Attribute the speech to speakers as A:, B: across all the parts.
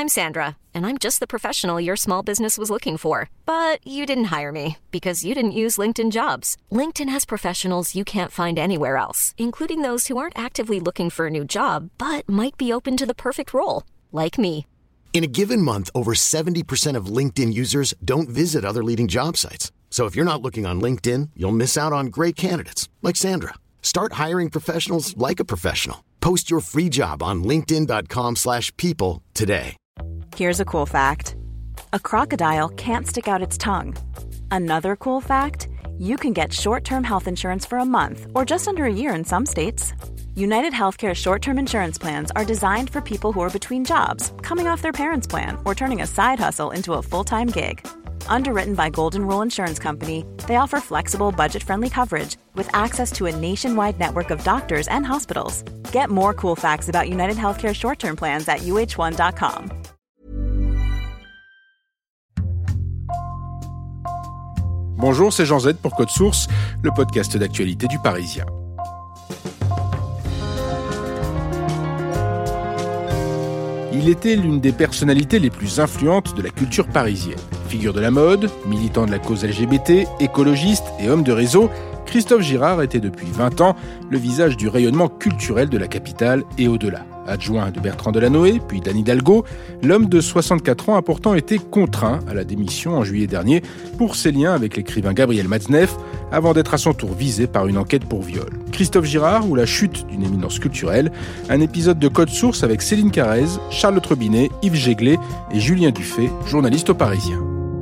A: I'm Sandra, and I'm just the professional your small business was looking for. But you didn't hire me because you didn't use LinkedIn Jobs. LinkedIn has professionals you can't find anywhere else, including those who aren't actively looking for a new job, but might be open to the perfect role, like me.
B: In a given month, over 70% of LinkedIn users don't visit other leading job sites. So if you're not looking on LinkedIn, you'll miss out on great candidates like Sandra. Start hiring professionals like a professional. Post your free job on linkedin.com/people today.
C: Here's a cool fact. A crocodile can't stick out its tongue. Another cool fact, you can get short-term health insurance for a month or just under a year in some states. United Healthcare short-term insurance plans are designed for people who are between jobs, coming off their parents' plan, or turning a side hustle into a full-time gig. Underwritten by Golden Rule Insurance Company, they offer flexible, budget-friendly coverage with access to a nationwide network of doctors and hospitals. Get more cool facts about United Healthcare short-term plans at uh1.com.
D: Bonjour, c'est Jean Z pour Code Source, le podcast d'actualité du Parisien. Il était l'une des personnalités les plus influentes de la culture parisienne. Figure de la mode, militant de la cause LGBT, écologiste et homme de réseau, Christophe Girard était depuis 20 ans le visage du rayonnement culturel de la capitale et au-delà. Adjoint de Bertrand Delanoë, puis d'Anne Hidalgo, l'homme de 64 ans a pourtant été contraint à la démission en juillet dernier pour ses liens avec l'écrivain Gabriel Matzneff, avant d'être à son tour visé par une enquête pour viol. Christophe Girard ou la chute d'une éminence culturelle, un épisode de Code Source avec Céline Carrez, Charles Trebinet, Yves Jéglé et Julien Dufay, journaliste au Parisien.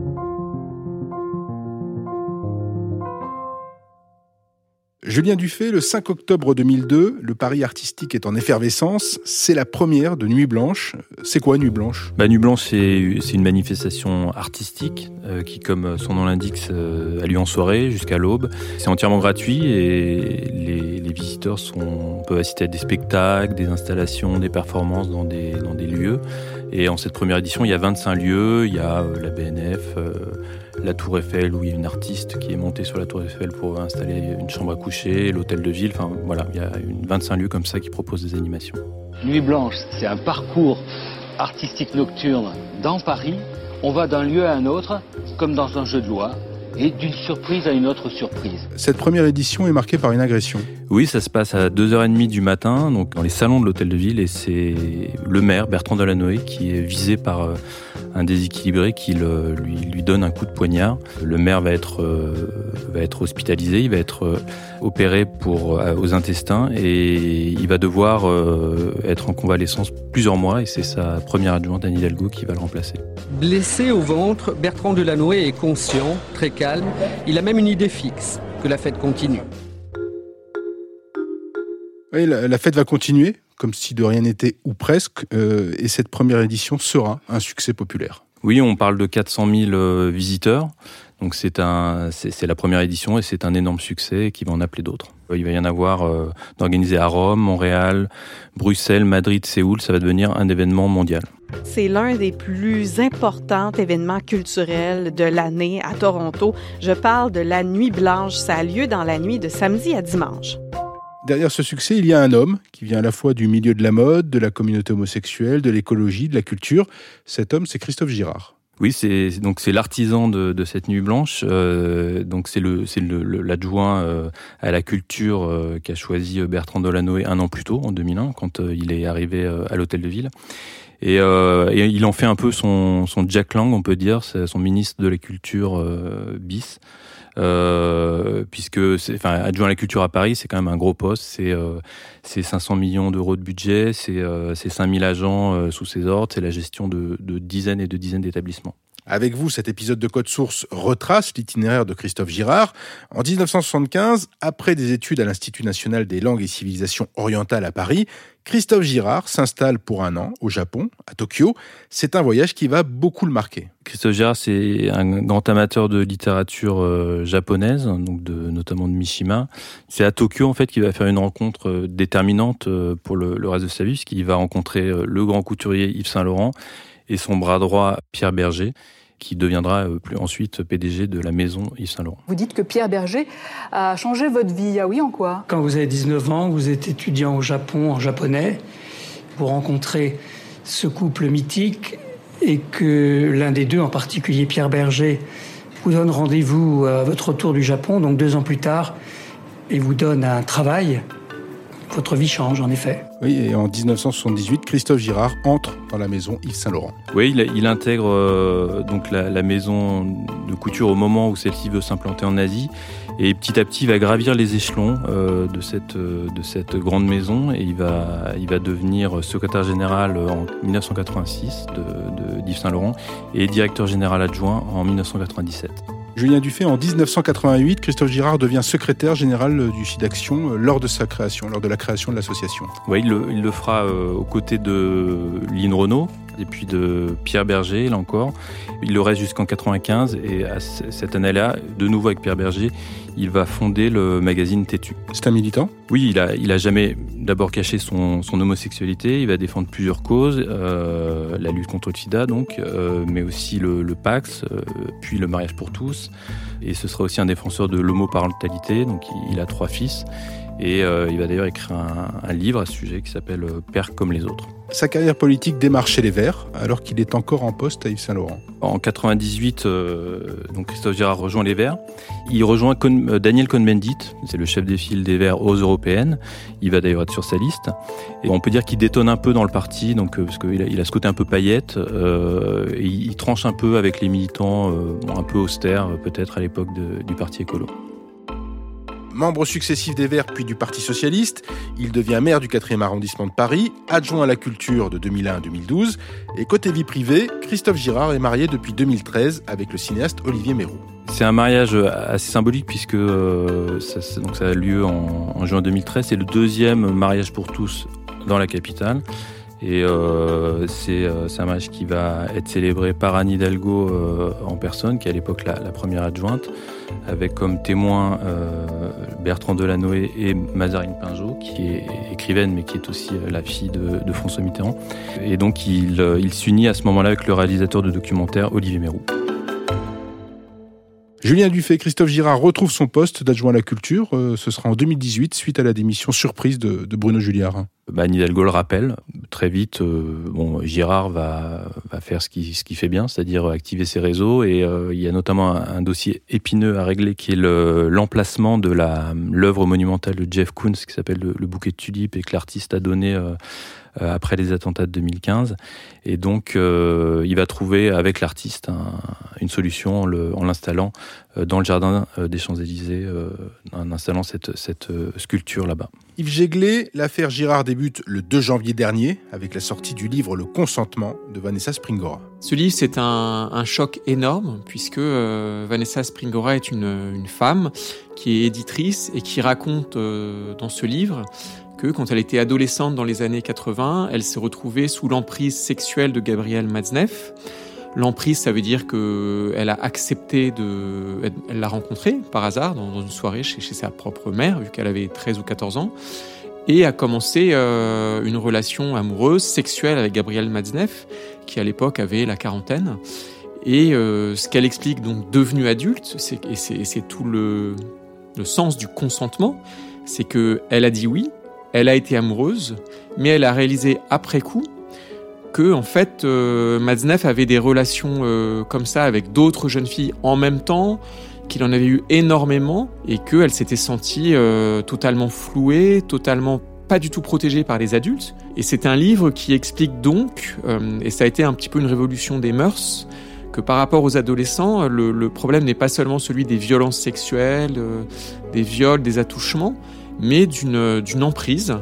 D: Julien Dufay, le 5 octobre 2002, le Paris artistique est en effervescence. C'est la première de Nuit Blanche. C'est quoi Nuit Blanche ?
E: Nuit Blanche, c'est une manifestation artistique qui, comme son nom l'indique, a lieu en soirée jusqu'à l'aube. C'est entièrement gratuit et les visiteurs peuvent assister à des spectacles, des installations, des performances dans des lieux. Et en cette première édition, il y a 25 lieux. Il y a la BNF, la Tour Eiffel, où il y a une artiste qui est montée sur la Tour Eiffel pour installer une chambre à coucher, l'hôtel de ville. Enfin, voilà, il y a 25 lieux comme ça qui proposent des animations.
F: Nuit Blanche, c'est un parcours artistique nocturne dans Paris. On va d'un lieu à un autre, comme dans un jeu de loi, et d'une surprise à une autre surprise.
D: Cette première édition est marquée par une agression.
E: Oui, ça se passe à 2h30 du matin, donc dans les salons de l'hôtel de ville, et c'est le maire, Bertrand Delanoë, qui est visé par un déséquilibré qui lui donne un coup de poignard. Le maire va être hospitalisé, il va être opéré aux intestins et il va devoir être en convalescence plusieurs mois, et c'est sa première adjointe, Anne Hidalgo, qui va le remplacer.
G: Blessé au ventre, Bertrand Delanoë est conscient, très calme. Il a même une idée fixe, que la fête continue.
D: Oui, la fête va continuer, comme si de rien n'était ou presque, et cette première édition sera un succès populaire.
E: Oui, on parle de 400 000 visiteurs, donc c'est la première édition et c'est un énorme succès qui va en appeler d'autres. Il va y en avoir d'organisés à Rome, Montréal, Bruxelles, Madrid, Séoul, ça va devenir un événement mondial.
H: C'est l'un des plus importants événements culturels de l'année à Toronto. Je parle de la Nuit Blanche, ça a lieu dans la nuit de samedi à dimanche.
D: Derrière ce succès, il y a un homme qui vient à la fois du milieu de la mode, de la communauté homosexuelle, de l'écologie, de la culture. Cet homme, c'est Christophe Girard.
E: Oui, c'est l'artisan de cette Nuit Blanche. Donc c'est l'adjoint à la culture qu'a choisi Bertrand Delanoë un an plus tôt, en 2001, quand il est arrivé à l'hôtel de ville. Et il en fait un peu son Jack Lang, on peut dire, c'est son ministre de la culture bis. Puisque adjoint à la culture à Paris, c'est quand même un gros poste, c'est 500 millions d'euros de budget, c'est 5000 agents sous ses ordres, c'est la gestion de dizaines et de dizaines d'établissements.
D: Avec vous, cet épisode de Code Source retrace l'itinéraire de Christophe Girard. En 1975, après des études à l'Institut national des langues et civilisations orientales à Paris, Christophe Girard s'installe pour un an au Japon, à Tokyo. C'est un voyage qui va beaucoup le marquer.
E: Christophe Girard, c'est un grand amateur de littérature japonaise, donc notamment de Mishima. C'est à Tokyo, en fait, qu'il va faire une rencontre déterminante pour le reste de sa vie, puisqu'il va rencontrer le grand couturier Yves Saint Laurent et son bras droit Pierre Berger, qui deviendra ensuite PDG de la maison Yves Saint Laurent.
I: Vous dites que Pierre Berger a changé votre vie. Ah oui, en quoi ?
J: Quand vous avez 19 ans, vous êtes étudiant au Japon en japonais, vous rencontrez ce couple mythique et que l'un des deux, en particulier Pierre Berger, vous donne rendez-vous à votre retour du Japon, donc 2 ans plus tard, et vous donne un travail, votre vie change en effet.
D: Oui, et en 1978, Christophe Girard entre dans la maison Yves Saint-Laurent.
E: Oui, il intègre donc la maison de couture au moment où celle-ci veut s'implanter en Asie. Et petit à petit, il va gravir les échelons de cette grande maison et il va devenir secrétaire général en 1986 d'Yves Saint-Laurent et directeur général adjoint en 1997.
D: Julien Dufay, en 1988, Christophe Girard devient secrétaire général du SIDAction lors de la création de l'association.
E: Oui, il le fera aux côtés de Line Renaud et puis de Pierre Berger, là encore. Il le reste jusqu'en 1995 et à cette année-là, de nouveau avec Pierre Berger, il va fonder le magazine Têtu.
D: C'est un militant ?
E: Oui, il a jamais d'abord caché son homosexualité. Il va défendre plusieurs causes, la lutte contre le sida donc, mais aussi le Pax, puis le mariage pour tous. Et ce sera aussi un défenseur de l'homoparentalité. Donc il a 3 fils. Et il va d'ailleurs écrire un livre à ce sujet qui s'appelle « Père comme les autres ».
D: Sa carrière politique démarre chez les Verts, alors qu'il est encore en poste à Yves Saint-Laurent.
E: En 1998, donc Christophe Girard rejoint les Verts. Il rejoint Daniel Cohn-Bendit, c'est le chef des files des Verts aux Européennes. Il va d'ailleurs être sur sa liste. Et on peut dire qu'il détonne un peu dans le parti, donc, parce qu'il a ce côté un peu paillette. Et il tranche un peu avec les militants un peu austères, peut-être à l'époque du Parti écolo.
D: Membre successif des Verts puis du Parti socialiste, il devient maire du 4e arrondissement de Paris, adjoint à la culture de 2001 à 2012. Et côté vie privée, Christophe Girard est marié depuis 2013 avec le cinéaste Olivier Meyroux.
E: C'est un mariage assez symbolique puisque ça a lieu en juin 2013. C'est le 2e mariage pour tous dans la capitale. Et c'est un mariage qui va être célébré par Anne Hidalgo en personne, qui est à l'époque la première adjointe, avec comme témoins Bertrand Delanoë et Mazarine Pinjot, qui est écrivaine mais qui est aussi la fille de François Mitterrand. Et donc il s'unit à ce moment-là avec le réalisateur de documentaire Olivier Meyroux.
D: Julien Dufay, Christophe Girard retrouve son poste d'adjoint à la culture. Ce sera en 2018, suite à la démission surprise de Bruno Julliard.
E: Anne Hidalgo le rappelle. Très vite, Girard va faire ce qu'il fait bien, c'est-à-dire activer ses réseaux. Et il y a notamment un dossier épineux à régler qui est l'emplacement de l'œuvre monumentale de Jeff Koons qui s'appelle le bouquet de tulipes et que l'artiste a donné après les attentats de 2015. Et donc, il va trouver avec l'artiste une solution en l'installant dans le jardin des Champs-Élysées, en installant cette sculpture là-bas.
D: Yves Jéglé, l'affaire Girard débute le 2 janvier dernier avec la sortie du livre Le Consentement de Vanessa Springora.
K: Ce livre, c'est un choc énorme puisque Vanessa Springora est une femme qui est éditrice et qui raconte dans ce livre que quand elle était adolescente dans les années 80, elle s'est retrouvée sous l'emprise sexuelle de Gabriel Matzneff. L'emprise, ça veut dire qu'elle a accepté elle l'a rencontré par hasard dans une soirée chez sa propre mère, vu qu'elle avait 13 ou 14 ans, et a commencé une relation amoureuse, sexuelle avec Gabriel Matzneff, qui à l'époque avait la quarantaine. Et ce qu'elle explique, donc devenue adulte, c'est tout le sens du consentement, c'est qu'elle a dit oui, elle a été amoureuse, mais elle a réalisé après coup que en fait Matzneff avait des relations comme ça avec d'autres jeunes filles en même temps, qu'il en avait eu énormément et qu'elle s'était sentie totalement flouée, totalement pas du tout protégée par les adultes. Et c'est un livre qui explique donc, et ça a été un petit peu une révolution des mœurs, que par rapport aux adolescents, le problème n'est pas seulement celui des violences sexuelles, des viols, des attouchements, mais d'une emprise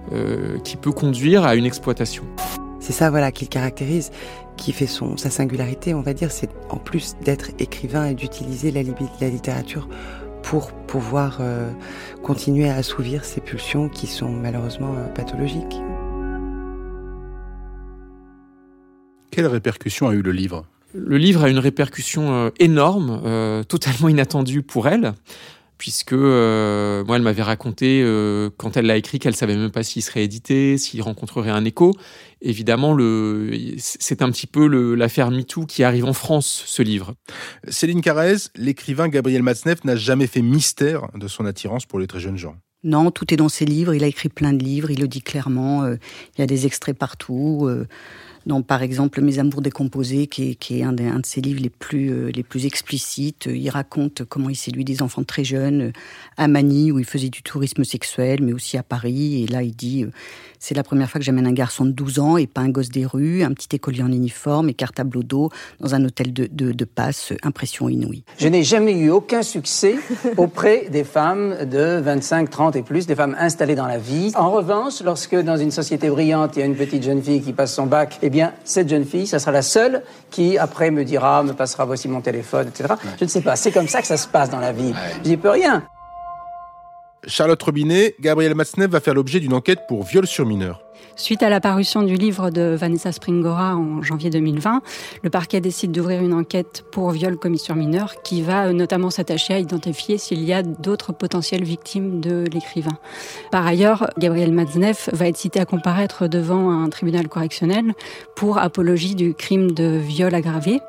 K: qui peut conduire à une exploitation.
L: C'est ça, qui le caractérise, qui fait sa singularité, on va dire, c'est en plus d'être écrivain et d'utiliser la littérature pour pouvoir continuer à assouvir ces pulsions qui sont malheureusement pathologiques.
D: Quelle répercussion a eu le livre ?
K: Le livre a une répercussion énorme, totalement inattendue pour elle, puisque moi, elle m'avait raconté, quand elle l'a écrit, qu'elle ne savait même pas s'il serait édité, s'il rencontrerait un écho. Évidemment, c'est un petit peu l'affaire MeToo qui arrive en France, ce livre.
D: Céline Carrez, l'écrivain Gabriel Matzneff n'a jamais fait mystère de son attirance pour les très jeunes gens.
M: Non, tout est dans ses livres. Il a écrit plein de livres, il le dit clairement. Il y a des extraits partout. dans par exemple Mes amours décomposés, qui est un de ses livres les plus explicites. Il raconte comment il séduit des enfants très jeunes à Manille, où il faisait du tourisme sexuel, mais aussi à Paris. Et là, il dit c'est la première fois que j'amène un garçon de 12 ans et pas un gosse des rues, un petit écolier en uniforme et cartable au dos, dans un hôtel de passe, impression inouïe.
N: Je n'ai jamais eu aucun succès auprès des femmes de 25, 30 et plus, des femmes installées dans la vie. En revanche, lorsque dans une société brillante, il y a une petite jeune fille qui passe son bac, eh bien, cette jeune fille, ça sera la seule qui, après, me passera voici mon téléphone, etc. Ouais. Je ne sais pas, c'est comme ça que ça se passe dans la vie. Ouais. J'y peux rien.
D: Charlotte Robinet, Gabriel Matzneff va faire l'objet d'une enquête pour viol sur mineur.
O: Suite à la parution du livre de Vanessa Springora en janvier 2020, le parquet décide d'ouvrir une enquête pour viol commis sur mineur qui va notamment s'attacher à identifier s'il y a d'autres potentielles victimes de l'écrivain. Par ailleurs, Gabriel Matzneff va être cité à comparaître devant un tribunal correctionnel pour apologie du crime de viol aggravé.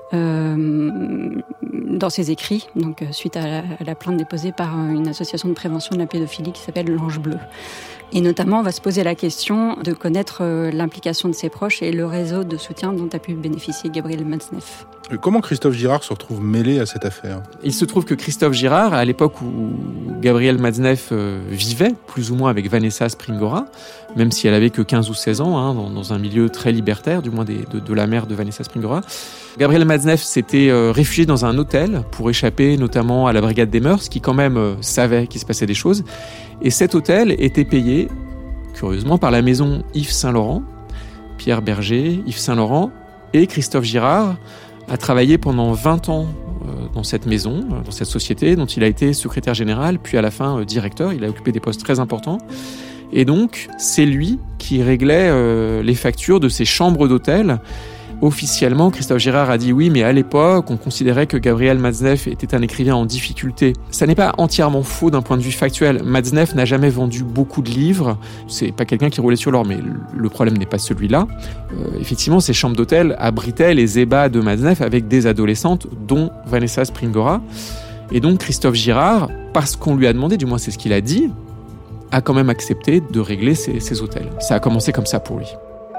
O: Dans ses écrits, donc suite à la plainte déposée par une association de prévention de la pédophilie qui s'appelle l'Ange Bleu. Et notamment, on va se poser la question de connaître l'implication de ses proches et le réseau de soutien dont a pu bénéficier Gabriel Matzneff.
D: Comment Christophe Girard se retrouve mêlé à cette affaire ?
K: Il se trouve que Christophe Girard, à l'époque où Gabriel Matzneff vivait, plus ou moins avec Vanessa Springora, même si elle avait que 15 ou 16 ans, dans un milieu très libertaire, du moins de la mère de Vanessa Springora, Gabriel Matzneff s'était réfugié dans un hôtel pour échapper notamment à la brigade des mœurs, qui quand même savait qu'il se passait des choses. Et cet hôtel était payé, curieusement, par la maison Yves Saint-Laurent, Pierre Berger, Yves Saint-Laurent et Christophe Girard a travaillé pendant 20 ans dans cette maison, dans cette société, dont il a été secrétaire général, puis à la fin directeur. Il a occupé des postes très importants. Et donc, c'est lui qui réglait les factures de ces chambres d'hôtel. Officiellement, Christophe Girard a dit oui, mais à l'époque, on considérait que Gabriel Matzneff était un écrivain en difficulté. Ça n'est pas entièrement faux d'un point de vue factuel. Matzneff n'a jamais vendu beaucoup de livres. C'est pas quelqu'un qui roulait sur l'or, mais le problème n'est pas celui-là. Effectivement, ces chambres d'hôtel abritaient les ébats de Matzneff avec des adolescentes, dont Vanessa Springora. Et donc, Christophe Girard, parce qu'on lui a demandé, du moins c'est ce qu'il a dit, a quand même accepté de régler ces hôtels. Ça a commencé comme ça pour lui.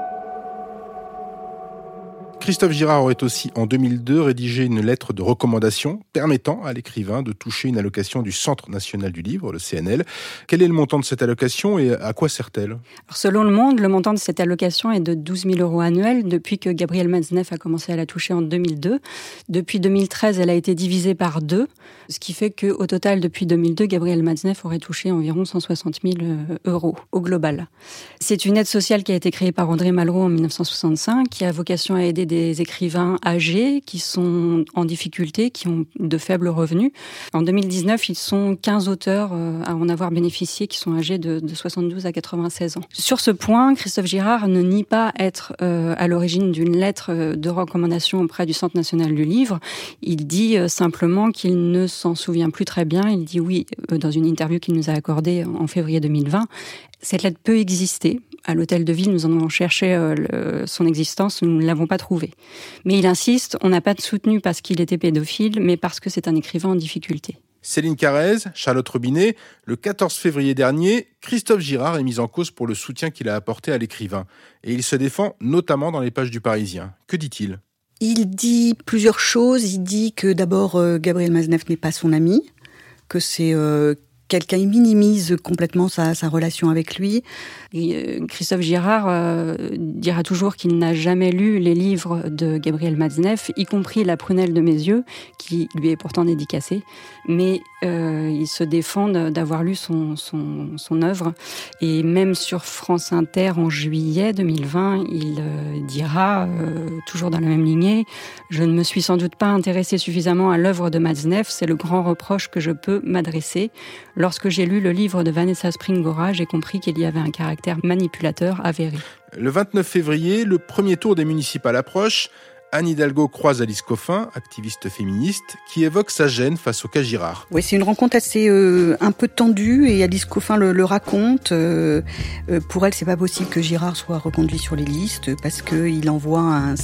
D: Christophe Girard aurait aussi, en 2002, rédigé une lettre de recommandation permettant à l'écrivain de toucher une allocation du Centre national du livre, le CNL. Quel est le montant de cette allocation et à quoi sert-elle ?
O: Alors, selon Le Monde, le montant de cette allocation est de 12 000 € annuels depuis que Gabriel Matzneff a commencé à la toucher en 2002. Depuis 2013, elle a été divisée par 2, ce qui fait qu'au total, depuis 2002, Gabriel Matzneff aurait touché environ 160 000 € au global. C'est une aide sociale qui a été créée par André Malraux en 1965, qui a vocation à aider des écrivains âgés qui sont en difficulté, qui ont de faibles revenus. En 2019, ils sont 15 auteurs à en avoir bénéficié, qui sont âgés de 72 à 96 ans. Sur ce point, Christophe Girard ne nie pas être à l'origine d'une lettre de recommandation auprès du Centre national du livre. Il dit simplement qu'il ne s'en souvient plus très bien. Il dit oui, dans une interview qu'il nous a accordée en février 2020. Cette lettre peut exister. À l'hôtel de ville, nous en avons cherché son existence, nous ne l'avons pas trouvée. Mais il insiste, on n'a pas soutenu parce qu'il était pédophile, mais parce que c'est un écrivain en difficulté.
D: Céline Carrez, Charlotte Robinet, le 14 février dernier, Christophe Girard est mis en cause pour le soutien qu'il a apporté à l'écrivain. Et il se défend notamment dans les pages du Parisien. Que dit-il ?
M: Il dit plusieurs choses. Il dit que d'abord, Gabriel Matzneff n'est pas son ami, que c'est... quelqu'un, il minimise complètement sa relation avec lui.
O: Et Christophe Girard dira toujours qu'il n'a jamais lu les livres de Gabriel Matzneff, y compris La prunelle de mes yeux, qui lui est pourtant dédicacée. Mais il se défend d'avoir lu son œuvre. Et même sur France Inter, en juillet 2020, il dira, toujours dans la même lignée, « Je ne me suis sans doute pas intéressé suffisamment à l'œuvre de Matzneff, c'est le grand reproche que je peux m'adresser. Lorsque j'ai lu le livre de Vanessa Springora, j'ai compris qu'il y avait un caractère manipulateur avéré. »
D: Le 29 février, le premier tour des municipales approche. Anne Hidalgo croise Alice Coffin, activiste féministe, qui évoque sa gêne face au cas Girard.
M: Oui, c'est une rencontre assez un peu tendue et Alice Coffin le raconte. Pour elle, c'est pas possible que Girard soit reconduit sur les listes parce qu'il envoie un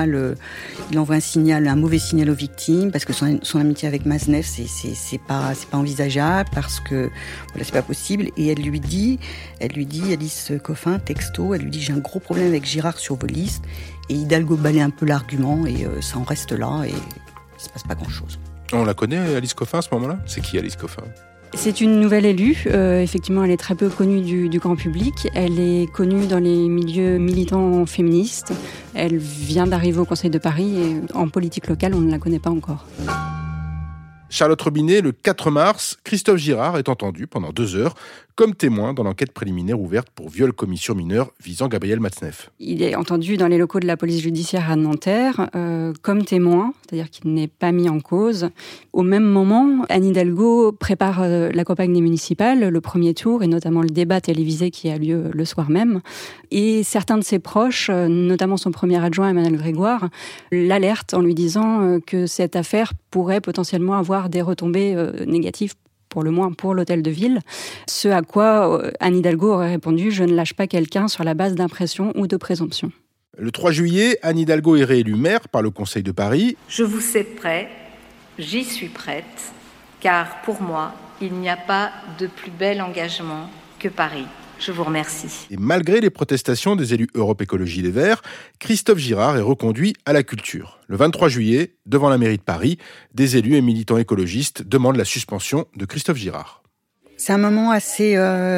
M: mauvais signal aux victimes, parce que son amitié avec Matzneff, c'est pas envisageable, parce que voilà, c'est pas possible. Et elle lui dit, Alice Coffin, texto, elle lui dit: j'ai un gros problème avec Girard sur vos listes. Et Hidalgo balaye un peu l'argument et ça en reste là et il se passe pas grand-chose.
D: On la connaît, Alice Coffin, à ce moment-là ? C'est qui, Alice Coffin ?
O: C'est une nouvelle élue. Effectivement, elle est très peu connue du grand public. Elle est connue dans les milieux militants féministes. Elle vient d'arriver au Conseil de Paris et en politique locale, on ne la connaît pas encore.
D: Charlotte Robinet, le 4 mars, Christophe Girard est entendu pendant 2 heures comme témoin dans l'enquête préliminaire ouverte pour viol commission mineure visant Gabriel Matzneff.
O: Il est entendu dans les locaux de la police judiciaire à Nanterre comme témoin, c'est-à-dire qu'il n'est pas mis en cause. Au même moment, Anne Hidalgo prépare la campagne des municipales, le premier tour, et notamment le débat télévisé qui a lieu le soir même. Et certains de ses proches, notamment son premier adjoint Emmanuel Grégoire, l'alertent en lui disant que cette affaire pourrait potentiellement avoir des retombées négatives, pour le moins pour l'hôtel de ville. Ce à quoi Anne Hidalgo aurait répondu: je ne lâche pas quelqu'un sur la base d'impression ou de présomption.
D: Le 3 juillet, Anne Hidalgo est réélue maire par le Conseil de Paris.
P: Je vous sais prêt, j'y suis prête, car pour moi, il n'y a pas de plus bel engagement que Paris. Je vous remercie.
D: Et malgré les protestations des élus Europe Écologie Les Verts, Christophe Girard est reconduit à la culture. Le 23 juillet, devant la mairie de Paris, des élus et militants écologistes demandent la suspension de Christophe Girard.
M: C'est un moment assez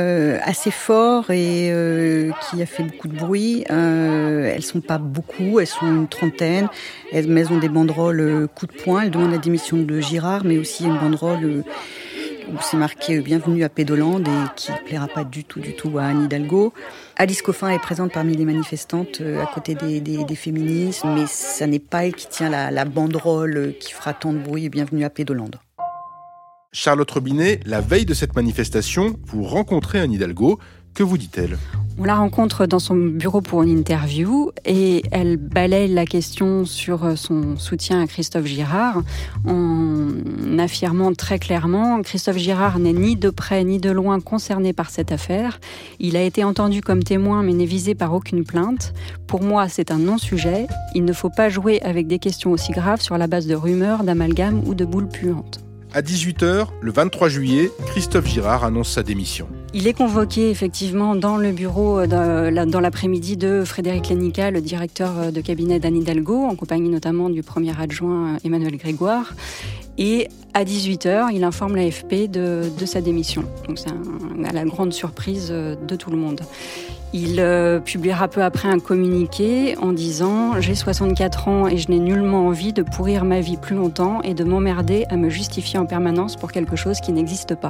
M: fort et qui a fait beaucoup de bruit. Elles sont pas beaucoup, elles sont une trentaine. Elles ont des banderoles coup de poing. Elles demandent la démission de Girard, mais aussi une banderole où c'est marqué « Bienvenue à Pédolande » et qui ne plaira pas du tout à Anne Hidalgo. Alice Coffin est présente parmi les manifestantes à côté des féministes, mais ça n'est pas elle qui tient la banderole qui fera tant de bruit « Bienvenue à Pédolande ».
D: Charlotte Robinet, la veille de cette manifestation, vous rencontrez Anne Hidalgo. Que vous dit-elle ?
O: On la rencontre dans son bureau pour une interview et elle balaye la question sur son soutien à Christophe Girard en affirmant très clairement: Christophe Girard n'est ni de près ni de loin concerné par cette affaire. Il a été entendu comme témoin mais n'est visé par aucune plainte. Pour moi, c'est un non-sujet. Il ne faut pas jouer avec des questions aussi graves sur la base de rumeurs, d'amalgames ou de boules puantes.
D: À 18h, le 23 juillet, Christophe Girard annonce sa démission.
O: Il est convoqué effectivement dans le bureau dans l'après-midi de Frédéric Lénica, le directeur de cabinet d'Anne Hidalgo, en compagnie notamment du premier adjoint Emmanuel Grégoire. Et à 18h, il informe l'AFP de sa démission. Donc c'est à la grande surprise de tout le monde. Il publiera peu après un communiqué en disant « J'ai 64 ans et je n'ai nullement envie de pourrir ma vie plus longtemps et de m'emmerder à me justifier en permanence pour quelque chose qui n'existe pas. »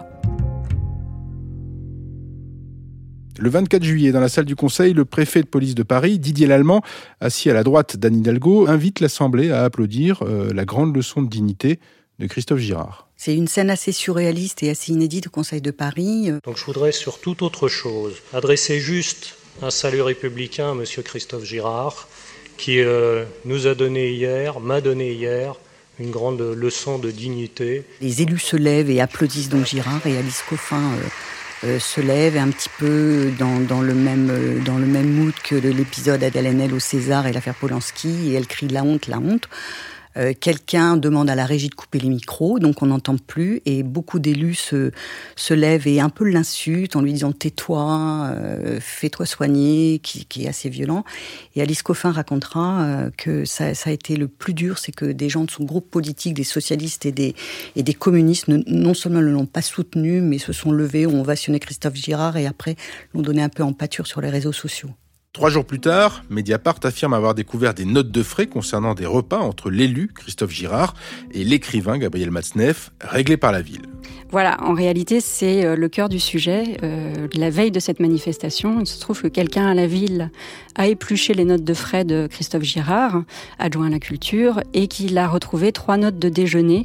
D: Le 24 juillet, dans la salle du Conseil, le préfet de police de Paris, Didier Lallemand, assis à la droite d'Anne Hidalgo, invite l'Assemblée à applaudir la grande leçon de dignité de Christophe Girard.
M: C'est une scène assez surréaliste et assez inédite au Conseil de Paris.
Q: Donc je voudrais sur toute autre chose adresser juste un salut républicain à M. Christophe Girard, qui nous a donné hier, m'a donné hier, une grande leçon de dignité.
M: Les élus se lèvent et applaudissent donc Girard, et Alice Coffin se lève un petit peu dans le même mood que l'épisode Adèle Haenel au César et l'affaire Polanski, et elle crie « la honte, la honte ». Quelqu'un demande à la régie de couper les micros, donc on n'entend plus, et beaucoup d'élus se lèvent et un peu l'insultent en lui disant « tais-toi, fais-toi soigner », qui est assez violent. Et Alice Coffin racontera que ça a été le plus dur, c'est que des gens de son groupe politique, des socialistes et des communistes, non seulement ne l'ont pas soutenu, mais se sont levés, ont ovationné Christophe Girard et après l'ont donné un peu en pâture sur les réseaux sociaux.
D: 3 jours plus tard, Mediapart affirme avoir découvert des notes de frais concernant des repas entre l'élu, Christophe Girard, et l'écrivain Gabriel Matzneff, réglés par la ville.
O: Voilà, en réalité, c'est le cœur du sujet. La veille de cette manifestation, il se trouve que quelqu'un à la ville a épluché les notes de frais de Christophe Girard, adjoint à la culture, et qu'il a retrouvé 3 notes de déjeuner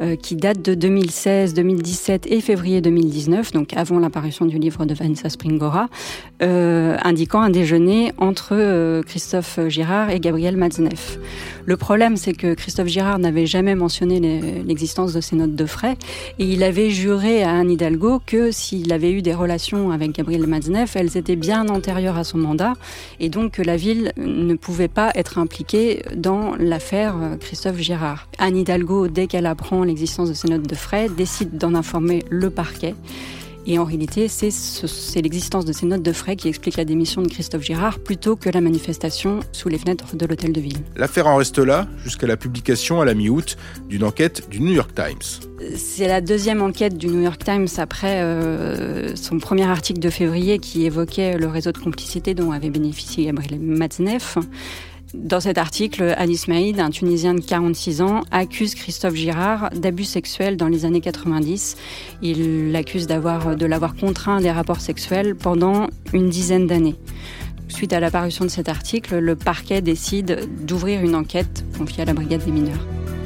O: qui date de 2016, 2017 et février 2019, donc avant l'apparition du livre de Vanessa Springora, indiquant un déjeuner entre Christophe Girard et Gabriel Matzneff. Le problème, c'est que Christophe Girard n'avait jamais mentionné l'existence de ces notes de frais et il avait juré à Anne Hidalgo que s'il avait eu des relations avec Gabriel Matzneff, elles étaient bien antérieures à son mandat et donc que la ville ne pouvait pas être impliquée dans l'affaire Christophe Girard. Anne Hidalgo, dès qu'elle apprend l'existence de ces notes de frais, décide d'en informer le parquet. Et en réalité, c'est l'existence de ces notes de frais qui explique la démission de Christophe Girard plutôt que la manifestation sous les fenêtres de l'hôtel de ville.
D: L'affaire en reste là jusqu'à la publication à la mi-août d'une enquête du New York Times.
O: C'est la deuxième enquête du New York Times après son premier article de février qui évoquait le réseau de complicité dont avait bénéficié Gabriel Matzneff. Dans cet article, Anis Maïd, un Tunisien de 46 ans, accuse Christophe Girard d'abus sexuels dans les années 90. Il l'accuse de l'avoir contraint à des rapports sexuels pendant une dizaine d'années. Suite à l'apparition de cet article, le parquet décide d'ouvrir une enquête confiée à la brigade des mineurs.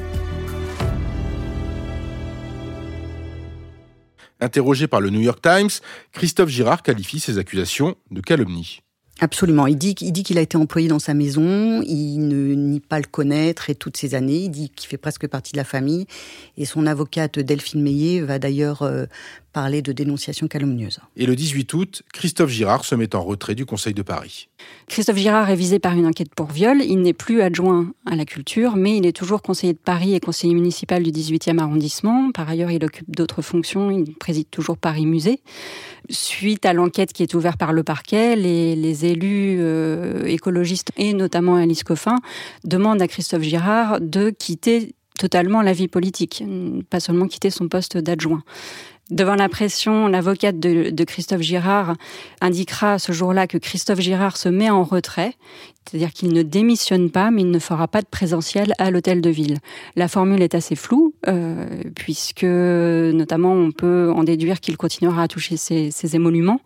D: Interrogé par le New York Times, Christophe Girard qualifie ces accusations de calomnie.
M: Absolument. Il dit qu'il a été employé dans sa maison, il ne nie pas le connaître et toutes ces années, il dit qu'il fait presque partie de la famille. Et son avocate Delphine Meillet va d'ailleurs parler de dénonciation calomnieuse.
D: Et le 18 août, Christophe Girard se met en retrait du Conseil de Paris.
O: Christophe Girard est visé par une enquête pour viol. Il n'est plus adjoint à la culture, mais il est toujours conseiller de Paris et conseiller municipal du 18e arrondissement. Par ailleurs, il occupe d'autres fonctions. Il préside toujours Paris Musée. Suite à l'enquête qui est ouverte par le parquet, les élus écologistes, et notamment Alice Coffin, demandent à Christophe Girard de quitter totalement la vie politique, pas seulement quitter son poste d'adjoint. Devant la pression, l'avocate de Christophe Girard indiquera ce jour-là que Christophe Girard se met en retrait, c'est-à-dire qu'il ne démissionne pas, mais il ne fera pas de présentiel à l'hôtel de ville. La formule est assez floue, puisque notamment on peut en déduire qu'il continuera à toucher ses émoluments.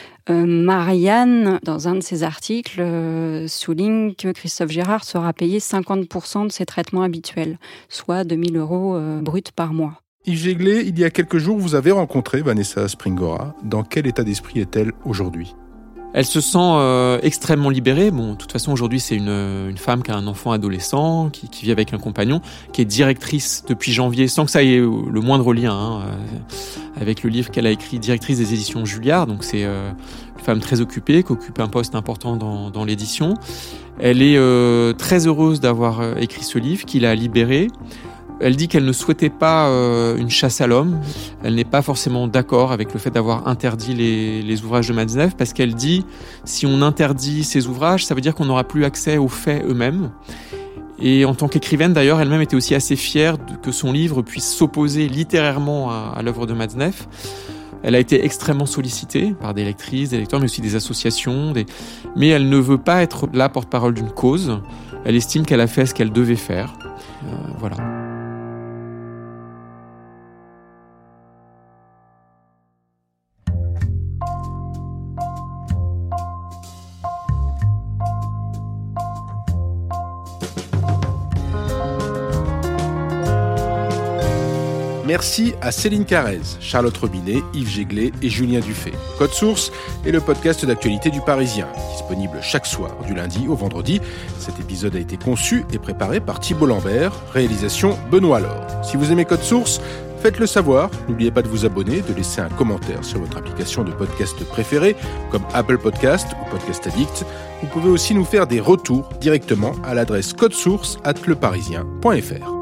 O: Marianne, dans un de ses articles, souligne que Christophe Girard sera payé 50% de ses traitements habituels, soit 2 000 € bruts par mois.
D: Yves Jéglé, il y a quelques jours, vous avez rencontré Vanessa Springora. Dans quel état d'esprit est-elle aujourd'hui ?
K: Elle se sent extrêmement libérée. Bon, de toute façon, aujourd'hui, c'est une femme qui a un enfant adolescent, qui vit avec un compagnon, qui est directrice depuis janvier, sans que ça ait le moindre lien avec le livre qu'elle a écrit, directrice des éditions Julliard. Donc c'est une femme très occupée, qui occupe un poste important dans l'édition. Elle est très heureuse d'avoir écrit ce livre, qui l'a libérée. Elle dit qu'elle ne souhaitait pas une chasse à l'homme. Elle n'est pas forcément d'accord avec le fait d'avoir interdit les ouvrages de Matzneff, parce qu'elle dit, si on interdit ces ouvrages, ça veut dire qu'on n'aura plus accès aux faits eux-mêmes. Et en tant qu'écrivaine, d'ailleurs, elle-même était aussi assez fière que son livre puisse s'opposer littérairement à l'œuvre de Matzneff. Elle a été extrêmement sollicitée par des lectrices, des lecteurs, mais aussi des associations. Mais elle ne veut pas être la porte-parole d'une cause. Elle estime qu'elle a fait ce qu'elle devait faire. Voilà.
D: Merci à Céline Carrez, Charlotte Robinet, Yves Jéglé et Julien Dufay. Code Source est le podcast d'actualité du Parisien, disponible chaque soir du lundi au vendredi. Cet épisode a été conçu et préparé par Thibault Lambert, réalisation Benoît Laure. Si vous aimez Code Source, faites-le savoir. N'oubliez pas de vous abonner, de laisser un commentaire sur votre application de podcast préférée, comme Apple Podcast ou Podcast Addict. Vous pouvez aussi nous faire des retours directement à l'adresse codesource@leparisien.fr.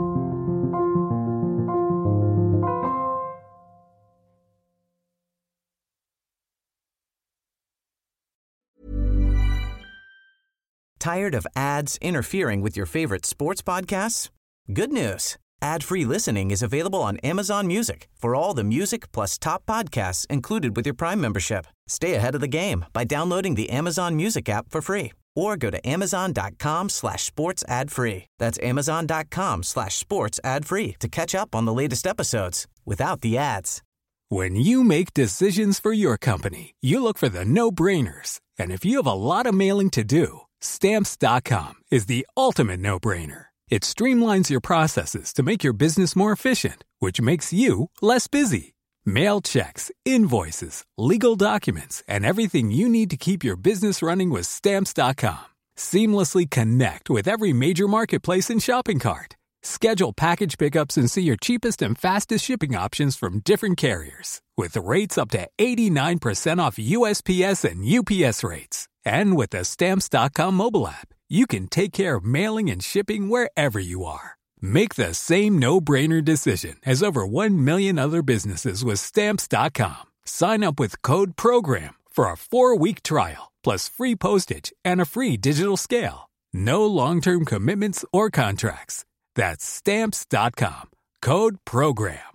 R: Tired of ads interfering with your favorite sports podcasts? Good news. Ad-free listening is available on Amazon Music for all the music plus top podcasts included with your Prime membership. Stay ahead of the game by downloading the Amazon Music app for free or go to amazon.com/sports ad free. That's amazon.com/sports ad free to catch up on the latest episodes without the ads.
S: When you make decisions for your company, you look for the no-brainers. And if you have a lot of mailing to do, Stamps.com is the ultimate no-brainer. It streamlines your processes to make your business more efficient, which makes you less busy. Mail checks, invoices, legal documents, and everything you need to keep your business running with Stamps.com. Seamlessly connect with every major marketplace and shopping cart. Schedule package pickups and see your cheapest and fastest shipping options from different carriers, with rates up to 89% off USPS and UPS rates. And with the Stamps.com mobile app, you can take care of mailing and shipping wherever you are. Make the same no-brainer decision as over 1 million other businesses with Stamps.com. Sign up with code PROGRAM for a 4-week trial, plus free postage and a free digital scale. No long-term commitments or contracts. That's Stamps.com. Code PROGRAM.